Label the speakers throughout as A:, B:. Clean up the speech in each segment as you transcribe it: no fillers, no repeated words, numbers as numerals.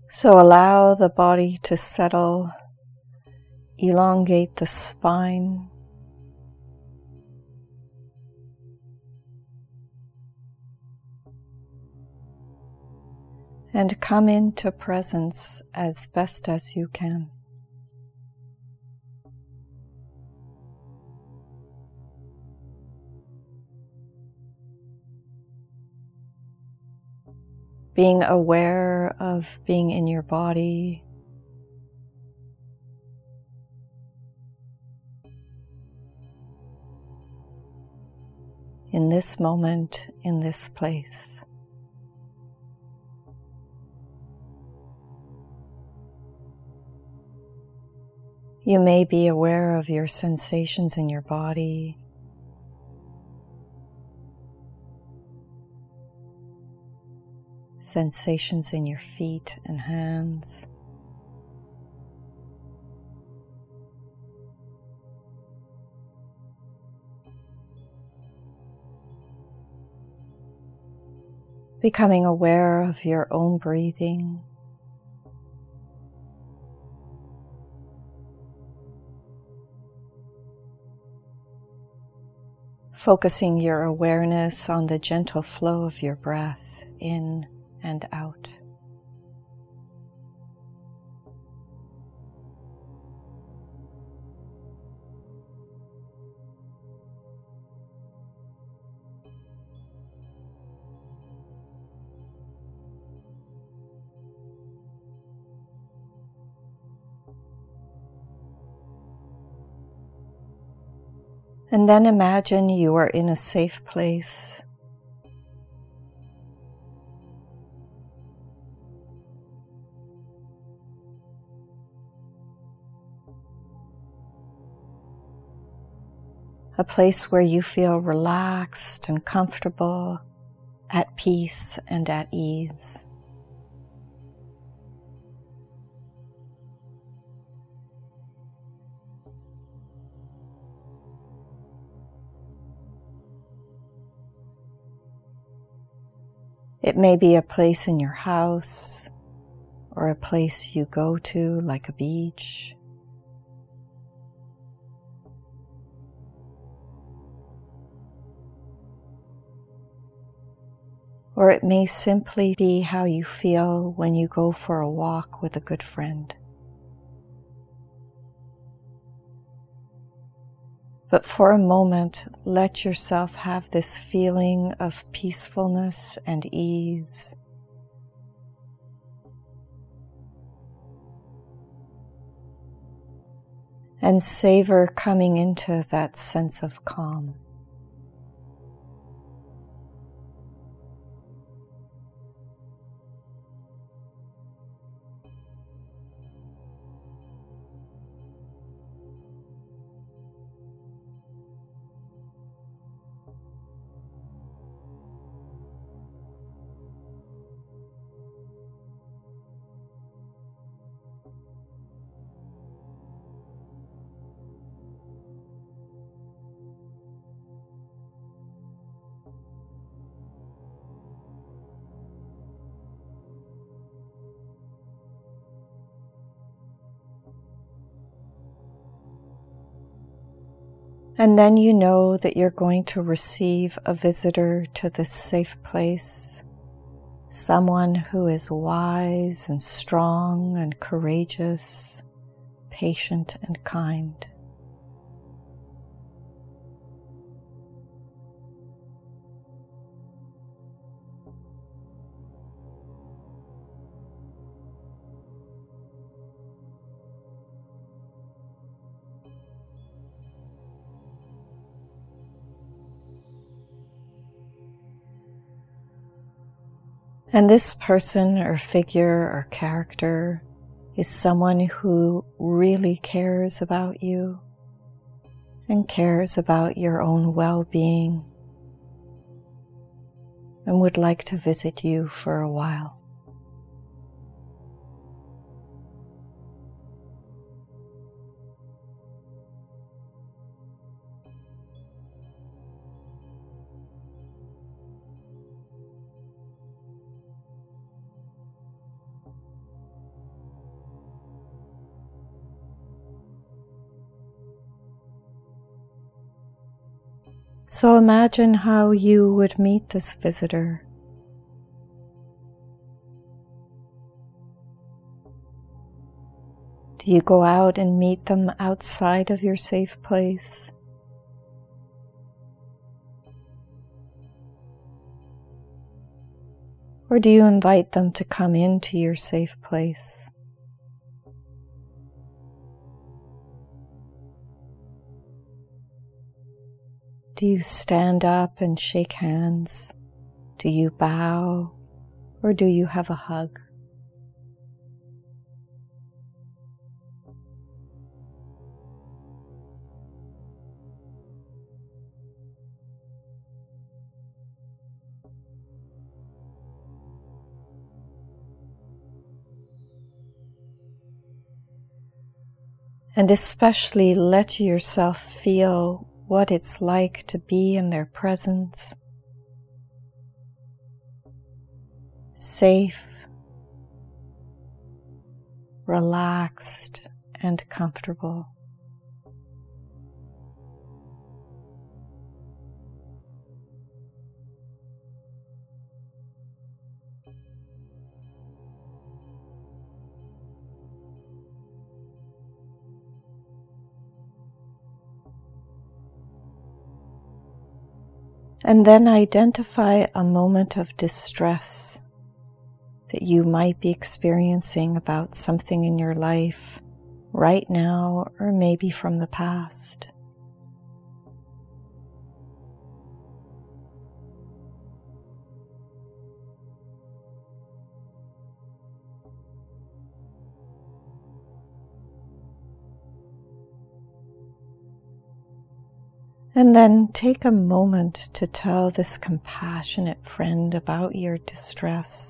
A: So allow the body to settle, elongate the spine, and come into presence as best as you can. Being aware of being in your body, in this moment, in this place. You may be aware of your sensations in your body, sensations in your feet and hands. Becoming aware of your own breathing. Focusing your awareness on the gentle flow of your breath in and out. And then imagine you are in a safe place. A place where you feel relaxed and comfortable, at peace and at ease. It may be a place in your house or a place you go to, like a beach. Or it may simply be how you feel when you go for a walk with a good friend. But for a moment, let yourself have this feeling of peacefulness and ease. And savor coming into that sense of calm. And then you know that you're going to receive a visitor to this safe place, someone who is wise and strong and courageous, patient and kind. And this person or figure or character is someone who really cares about you and cares about your own well-being and would like to visit you for a while. So imagine how you would meet this visitor. Do you go out and meet them outside of your safe place? Or do you invite them to come into your safe place? Do you stand up and shake hands? Do you bow? Or do you have a hug? And especially let yourself feel what it's like to be in their presence, safe, relaxed, and comfortable. And then identify a moment of distress that you might be experiencing about something in your life right now, or maybe from the past. And then take a moment to tell this compassionate friend about your distress.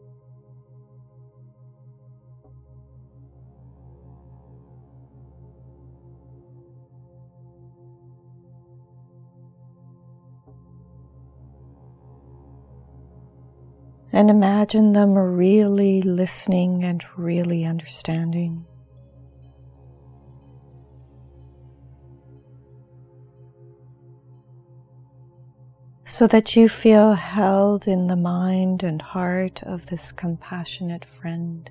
A: And imagine them really listening and really understanding. So that you feel held in the mind and heart of this compassionate friend.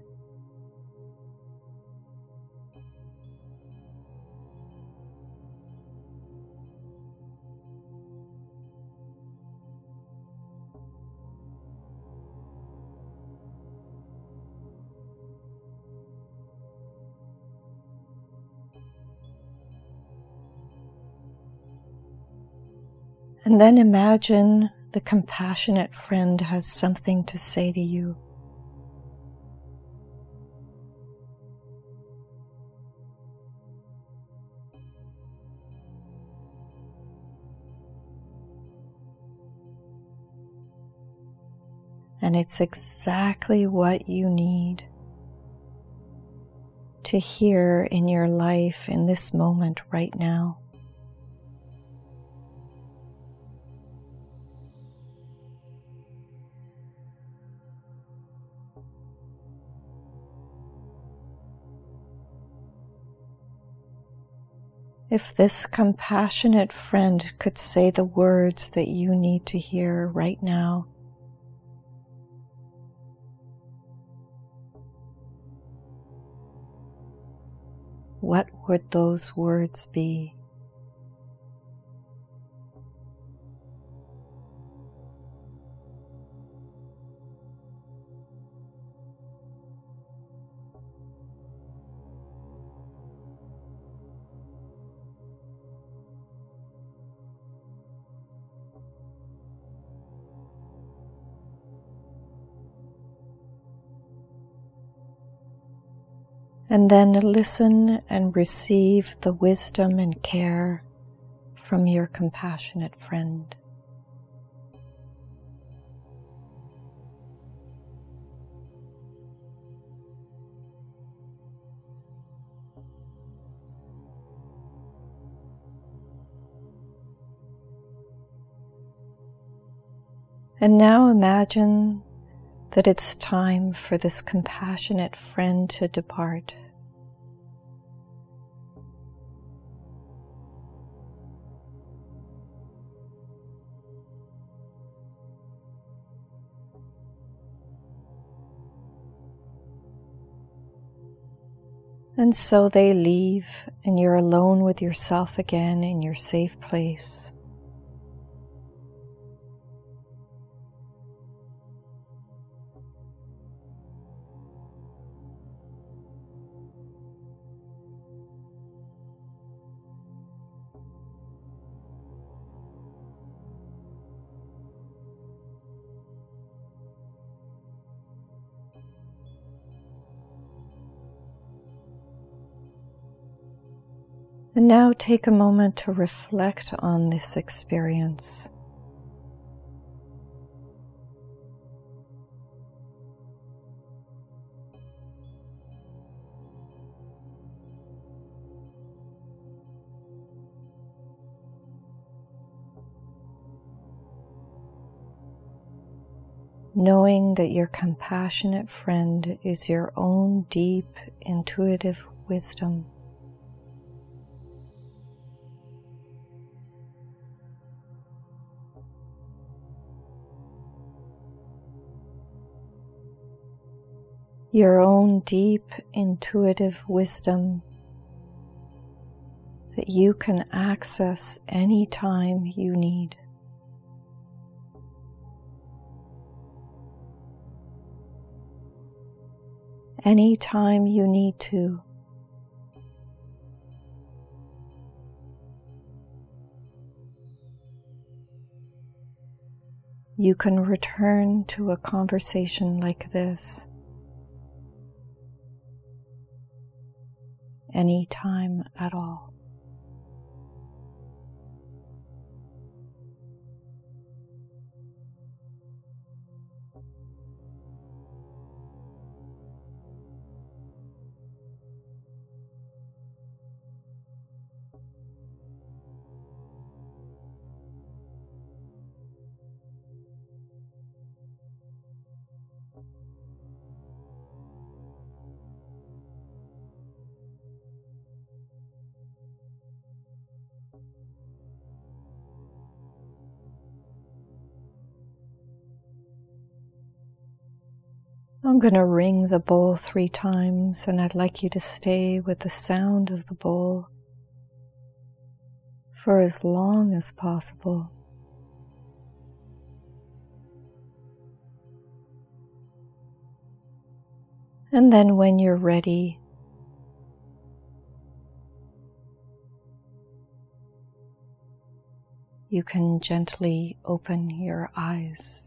A: And then imagine the compassionate friend has something to say to you. And it's exactly what you need to hear in your life in this moment right now. If this compassionate friend could say the words that you need to hear right now, what would those words be? And then listen and receive the wisdom and care from your compassionate friend. And now imagine that it's time for this compassionate friend to depart. And so they leave, and you're alone with yourself again in your safe place. And now take a moment to reflect on this experience. Knowing that your compassionate friend is your own deep, intuitive wisdom. Your own deep, intuitive wisdom that you can access anytime you need. Anytime you need to. You can return to a conversation like this any time at all. I'm going to ring the bowl 3 times, and I'd like you to stay with the sound of the bowl for as long as possible. And then when you're ready, you can gently open your eyes.